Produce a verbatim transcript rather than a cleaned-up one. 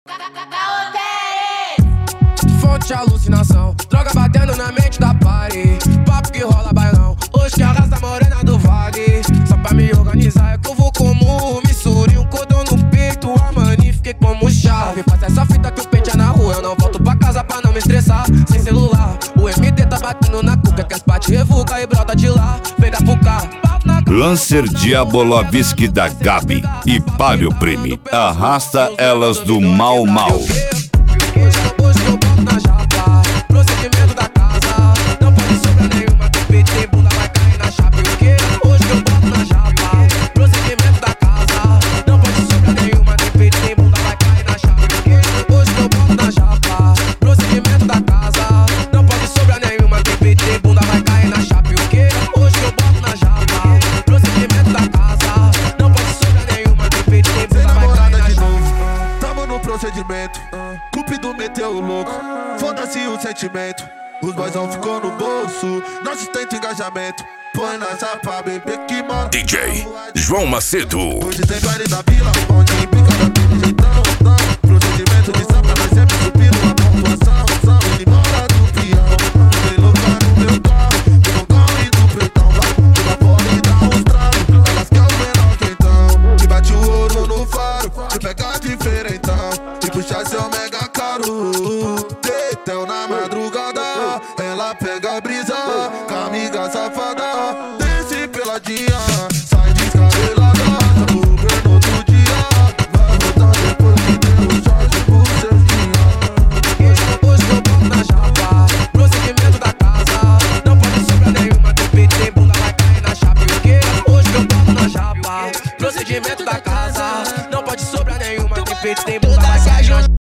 Fonte de alucinação, droga batendo na mente da party. Papo que rola bailão, hoje que arrasta a morena do vale. Só pra me organizar é que eu vou como Missouri, um cordão no peito, a mani fiquei como chave. Faz essa fita que o peito é na rua, eu não volto pra casa pra não me estressar. Sem celular, o M D tá batendo na cuca, que as partes revuca e brota de lá, vem da Pucá. Lancer Diabolovski da Gabi e Palio Prime, arrasta elas do mal mal. Procedimento da casa, não pode sobrar nenhuma, tem peito, tem bunda, vai cair na chapa. E o que? Hoje que eu boto na japa. Procedimento da casa, não pode sobrar nenhuma, tem peito, tem bunda, vai cair na chapa. E o que? Hoje que eu boto na japa. Procedimento da casa, não pode sobrar nenhuma, tem peito, tem bunda, vai cair na chapa. E o que? Hoje que eu boto na japa. Procedimento da casa, não pode sobrar nenhuma, tem peito, tem bunda, vai cair na chapa. Tamo no procedimento, Cupido meteu o louco, foda-se o sentimento. Os boyzão ficou no bolso, nós sustenta engajamento. Põe na chapa, bebê que mora D J João Macedo. Hoje tem baile da vila, onde pica da